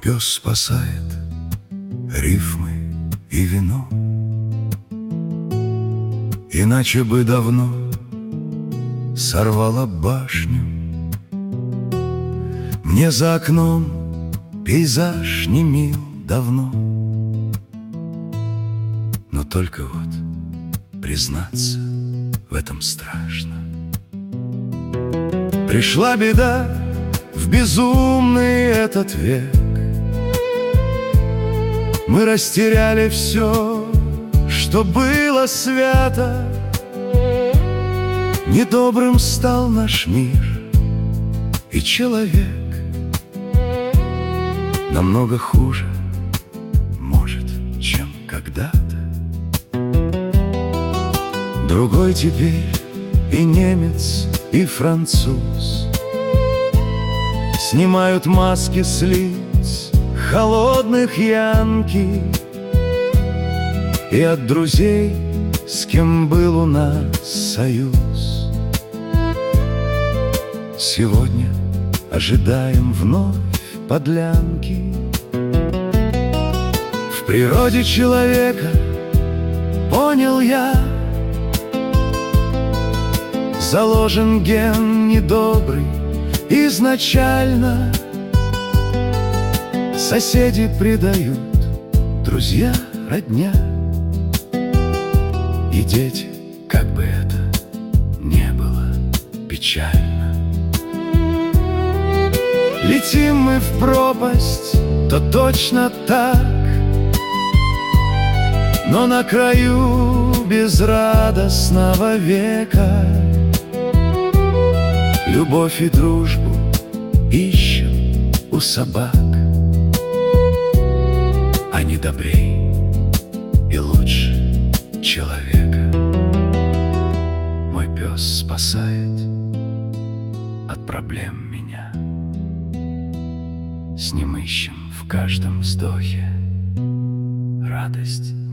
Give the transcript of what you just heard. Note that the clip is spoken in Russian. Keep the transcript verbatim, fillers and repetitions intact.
пес спасает рифмы и вино, иначе бы давно сорвала башню. Мне за окном пейзаж не мил давно, но только вот признаться в этом страшно. Пришла беда в безумный этот век. Мы растеряли все, что было свято. Недобрым стал наш мир, и человек намного хуже, может, чем когда-то. Другой теперь и немец, и француз снимают маски с лиц холодных янки. И от друзей, с кем был у нас союз, сегодня ожидаем вновь подлянки. В природе человека, понял я, заложен ген недобрый изначально. Соседи предают, друзья, родня, и дети, как бы это не было печально. Летим мы в пропасть, то точно так, но на краю безрадостного века любовь и дружбу ищем у собак. Они добрей и лучше человека. Мой пес спасает от проблем меня. С ним ищем в каждом вздохе радость.